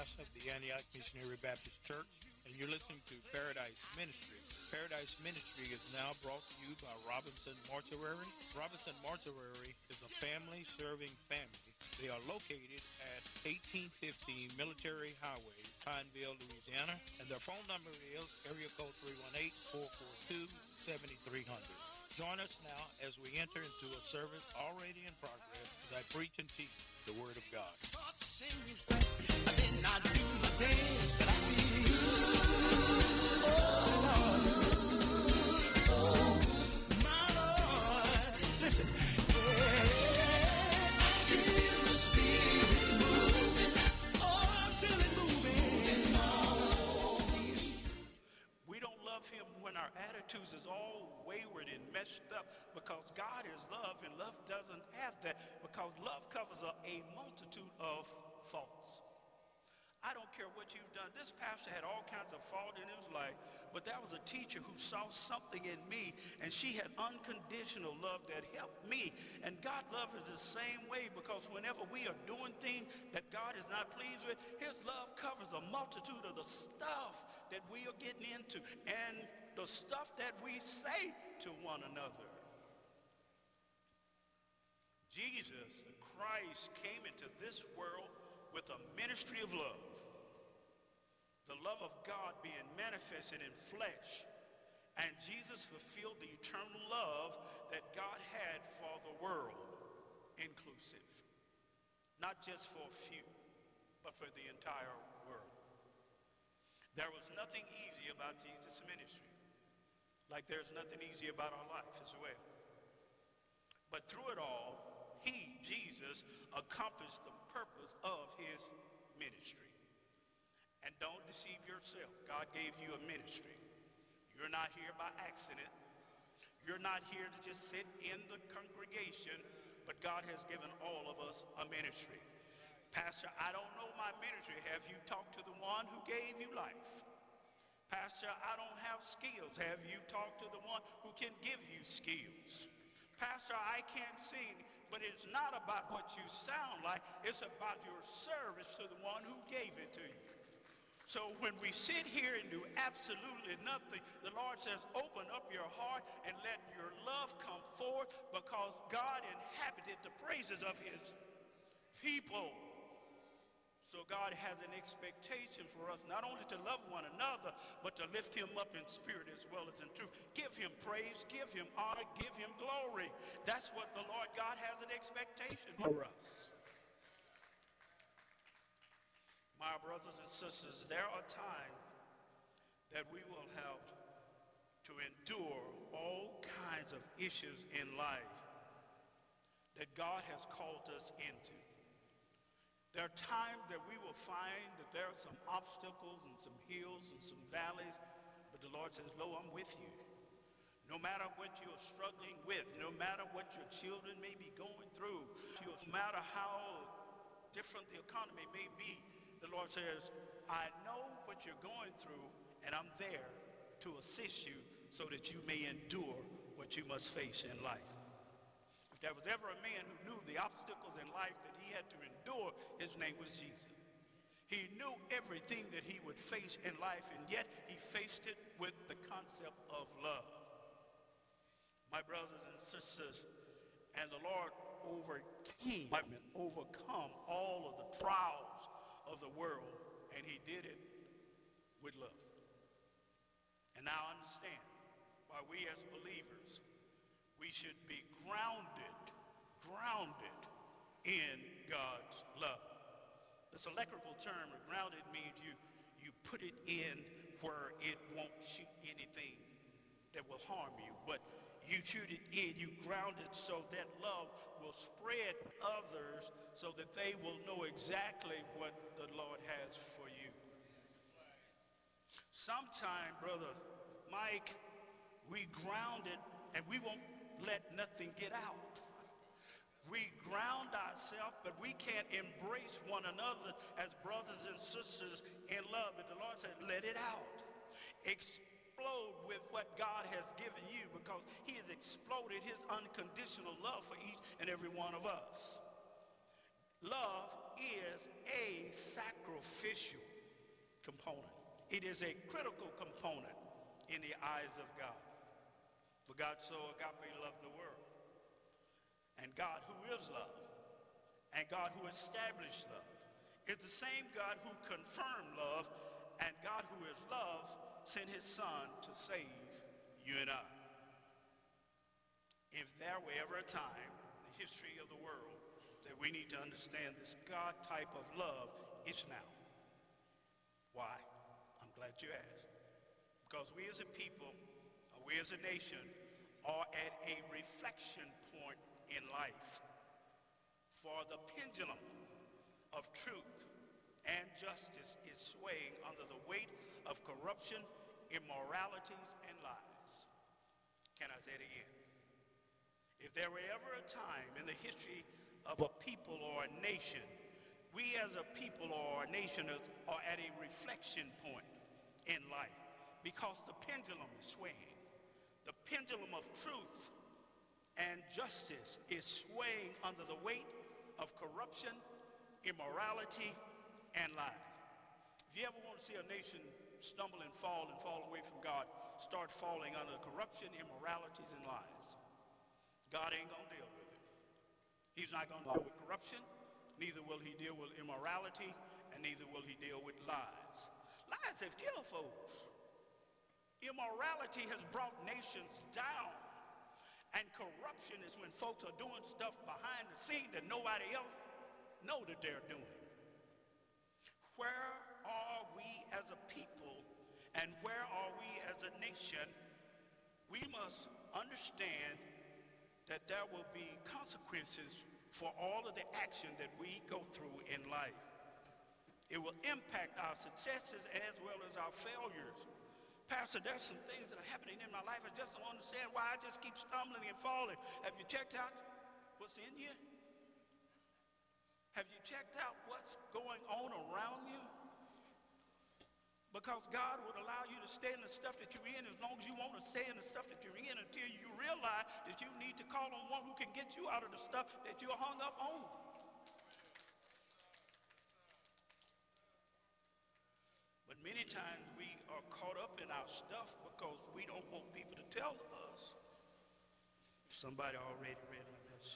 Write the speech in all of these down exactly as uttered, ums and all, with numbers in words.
pastor of the Antioch Missionary Baptist Church, and you're listening to Paradise Ministry. Paradise Ministry is now brought to you by Robinson Mortuary. Robinson Mortuary is a family-serving family. They are located at eighteen fifteen Military Highway, Pineville, Louisiana, and their phone number is area code three one eight, four four two, seven three zero zero. Join us now as we enter into a service already in progress as I preach and teach the Word of God. Start singing, then I do my dance, and I feel so, my Lord. Listen, yeah, I can feel the Spirit moving. Oh, I feel it moving. We don't love Him when our attitudes is all wayward and messed up, because God is love, and love doesn't have that, because love covers a, a multitude of faults. I don't care what you've done. This pastor had all kinds of fault in his life, but that was a teacher who saw something in me, and she had unconditional love that helped me. And God love is the same way, because whenever we are doing things that God is not pleased with, His love covers a multitude of the stuff that we are getting into and the stuff that we say to one another. Jesus, the Christ, came into this world with a ministry of love. The love of God being manifested in flesh. And Jesus fulfilled the eternal love that God had for the world, inclusive. Not just for a few, but for the entire world. There was nothing easy about Jesus' ministry, like there's nothing easy about our life as well. But through it all, He, Jesus, accomplished the purpose of His ministry. And don't deceive yourself. God gave you a ministry. You're not here by accident. You're not here to just sit in the congregation, but God has given all of us a ministry. Pastor, I don't know my ministry. Have you talked to the one who gave you life? Pastor, I don't have skills. Have you talked to the one who can give you skills? Pastor, I can't sing, but it's not about what you sound like. It's about your service to the one who gave it to you. So when we sit here and do absolutely nothing, the Lord says, open up your heart and let your love come forth, because God inhabited the praises of His people. So God has an expectation for us, not only to love one another, but to lift Him up in spirit as well as in truth. Give Him praise, give Him honor, give Him glory. That's what the Lord God has an expectation for us. My brothers and sisters, there are times that we will have to endure all kinds of issues in life that God has called us into. There are times that we will find that there are some obstacles and some hills and some valleys, but the Lord says, lo, I'm with you. No matter what you're struggling with, no matter what your children may be going through, no matter how different the economy may be, the Lord says, I know what you're going through, and I'm there to assist you so that you may endure what you must face in life. If there was ever a man who knew the obstacles in life that he had to endure, his name was Jesus. He knew everything that he would face in life, and yet he faced it with the concept of love. My brothers and sisters, and the Lord overcame, I mean, overcome all of the trials of the world, and He did it with love. And now understand why we as believers, we should be grounded, grounded in God's love. This electrical term, grounded, means you, you put it in where it won't shoot anything that will harm you, but you shoot it in, you ground it so that love will spread to others so that they will know exactly what the Lord has for you. Sometime, Brother Mike, we ground it and we won't let nothing get out. We ground ourselves, but we can't embrace one another as brothers and sisters in love. And the Lord said, let it out. Explode with what God has given you, because He has exploded His unconditional love for each and every one of us. Love is a sacrificial component. It is a critical component in the eyes of God. For God so agape loved the world. And God, who is love, and God who established love, is the same God who confirmed love, and God who is love sent his son to save you and I. If there were ever a time in the history of the world that we need to understand this God type of love, it's now. Why? I'm glad you asked. Because we as a people, or we as a nation, are at a reflection point in life. For the pendulum of truth and justice is swaying under the weight of corruption, immoralities, and lies. Can I say it again? If there were ever a time in the history of a people or a nation, we as a people or a nation are at a reflection point in life because the pendulum is swaying. The pendulum of truth and justice is swaying under the weight of corruption, immorality, and lies. If you ever want to see a nation stumble and fall and fall away from God, start falling under corruption, immoralities, and lies. God ain't going to deal with it. He's not going to deal with corruption, neither will he deal with immorality, and neither will he deal with lies. Lies have killed folks. Immorality has brought nations down. And corruption is when folks are doing stuff behind the scene that nobody else know that they're doing. Where are we as a people and where are we as a nation? We must understand that there will be consequences for all of the action that we go through in life. It will impact our successes as well as our failures. Pastor, there's some things that are happening in my life. I just don't understand why I just keep stumbling and falling. Have you checked out what's in you? Have you checked out what's going on around you? Because God would allow you to stay in the stuff that you're in as long as you want to stay in the stuff that you're in until you realize that you need to call on one who can get you out of the stuff that you're hung up on. But many times we are caught up in our stuff because we don't want people to tell us. Somebody already read this.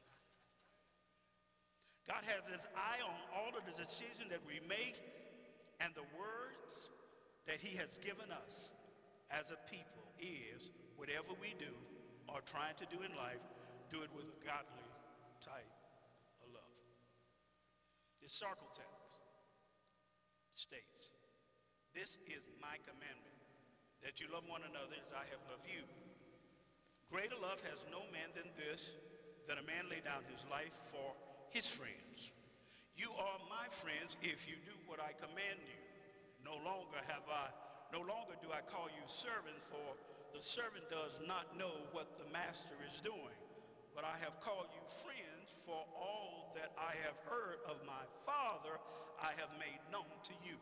God has his eye on all of the decisions that we make and the words that he has given us as a people is whatever we do or trying to do in life, do it with a godly type of love. The circle text states, "This is my commandment, that you love one another as I have loved you. Greater love has no man than this, that a man lay down his life for his friends. You are my friends if you do what I command you. No longer have I, no longer do I call you servants, for the servant does not know what the master is doing. But I have called you friends, for all that I have heard of my Father I have made known to you.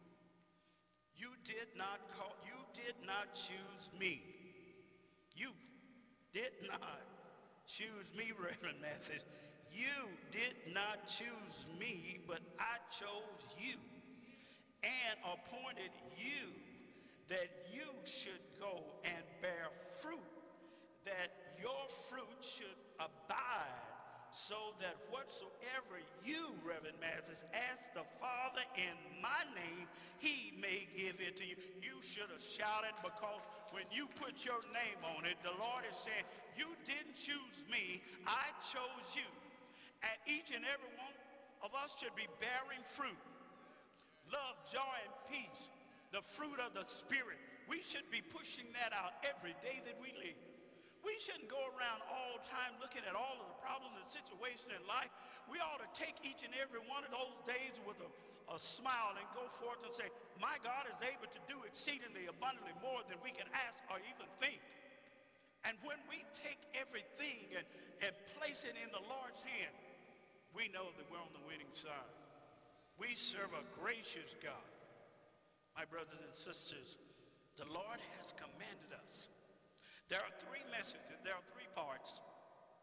You did not call, you did not choose me. You did not choose me, Reverend Mathis. You did not choose me, but I chose you and appointed you that you should go and bear fruit, that your fruit should abide, so that whatsoever you, Reverend Mathis, ask the Father in my name, he may give it to you." You should have shouted, because when you put your name on it, the Lord is saying, you didn't choose me, I chose you. And each and every one of us should be bearing fruit. Love, joy, and peace, the fruit of the Spirit. We should be pushing that out every day that we live. We shouldn't go around all the time looking at all of the problems and situations in life. We ought to take each and every one of those days with a, a smile and go forth and say, my God is able to do exceedingly abundantly more than we can ask or even think. And when we take everything and, and place it in the Lord's hand, we know that we're on the winning side. We serve a gracious God. My brothers and sisters, the Lord has commanded us. There are three messages, there are three parts.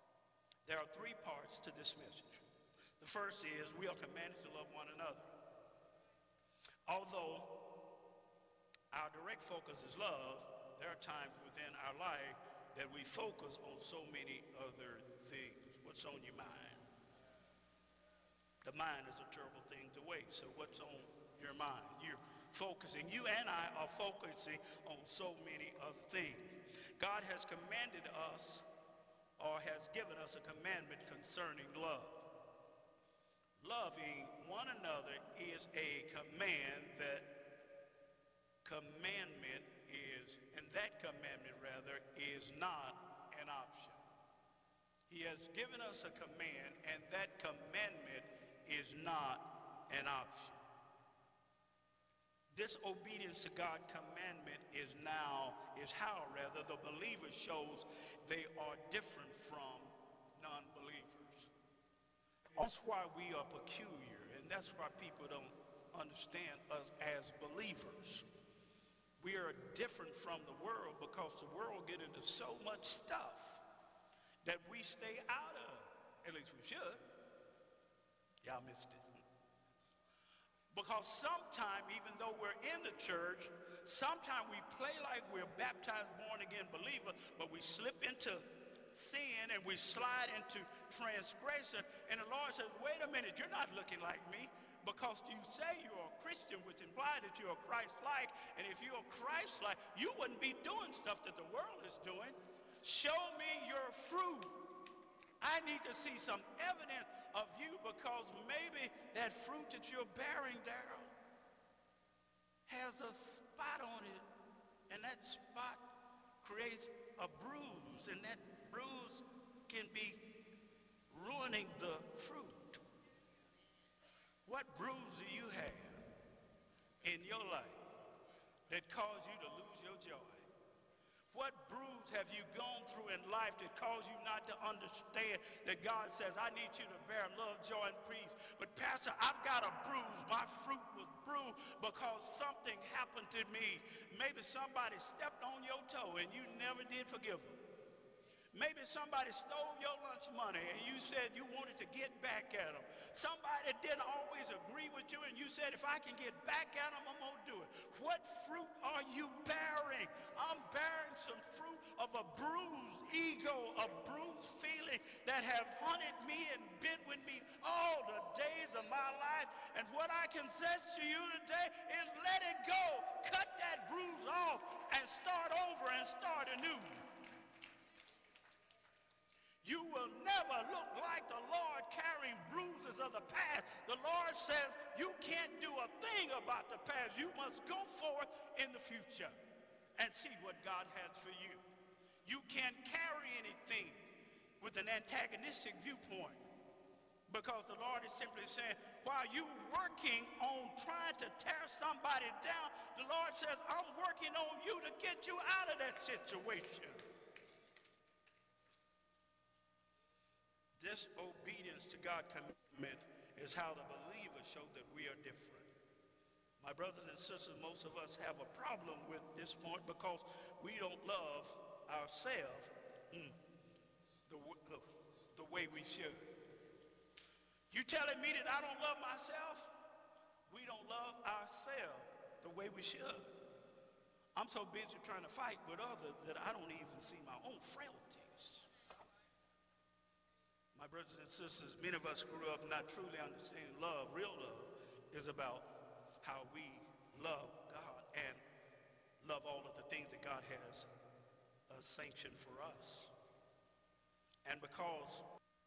There are three parts to this message. The first is we are commanded to love one another. Although our direct focus is love, there are times within our life that we focus on so many other things. What's on your mind? The mind is a terrible thing to waste. So what's on your mind? You're focusing. You and I are focusing on so many other things. God has commanded us, or has given us a commandment concerning love. Loving one another is a command. That commandment is, and that commandment rather, is not an option. He has given us a command, and that commandment is not an option. Disobedience to God's commandment is now, is how rather the believer shows they are different from non-believers. That's why we are peculiar, and that's why people don't understand us as believers. We are different from the world because the world get into so much stuff that we stay out of. At least we should. Y'all missed it. Because sometimes, even though we're in the church, sometimes we play like we're baptized, born again believer, but we slip into sin and we slide into transgression. And the Lord says, wait a minute, you're not looking like me, because you say you're a Christian, which implies that you're Christ-like. And if you're Christ-like, you wouldn't be doing stuff that the world is doing. Show me your fruit. I need to see some evidence of you, because maybe that fruit that you're bearing, Daryl, has a spot on it, and that spot creates a bruise, and that bruise can be ruining the fruit. What bruise do you have in your life that caused you to lose your joy? What bruise have you gone through in life that caused you not to understand that God says, I need you to bear love, joy, and peace? But Pastor, I've got a bruise. My fruit was bruised because something happened to me. Maybe somebody stepped on your toe and you never did forgive them. Maybe somebody stole your lunch money and you said you wanted to get back at them. Somebody didn't always agree with you and you said, if I can get back at them, I'm going to do it. What fruit are you bearing? I'm bearing some fruit of a bruised ego, a bruised feeling that have haunted me and been with me all the days of my life. And what I can say to you today is let it go. Cut that bruise off and start over and start anew. You will never look like the Lord carrying bruises of the past. The Lord says you can't do a thing about the past. You must go forth in the future and see what God has for you. You can't carry anything with an antagonistic viewpoint, because the Lord is simply saying, while you working on trying to tear somebody down, the Lord says, I'm working on you to get you out of that situation. Disobedience to God's commandment is how the believers show that we are different. My brothers and sisters, most of us have a problem with this point because we don't love ourselves mm, the, the way we should. You telling me that I don't love myself? We don't love ourselves the way we should. I'm so busy trying to fight with others that I don't even see my own frailties. My brothers and sisters, many of us grew up not truly understanding love. Real love is about how we love God and love all of the things that God has uh, sanctioned for us. And because...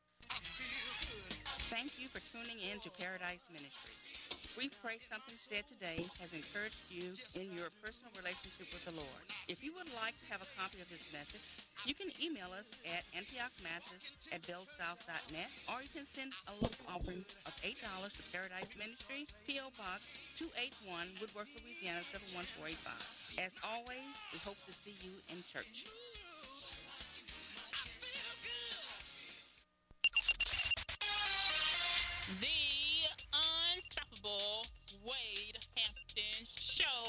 Thank you for tuning in to Paradise Ministry. We pray something said today has encouraged you in your personal relationship with the Lord. If you would like to have a copy of this message, you can email us at antioch mathis at bellsouth dot net, or you can send a love offering of eight dollars to Paradise Ministry, P O Box two eighty-one, Woodworth, Louisiana seven one four eight five. As always, we hope to see you in church. The Unstoppable Wade Hampton Show.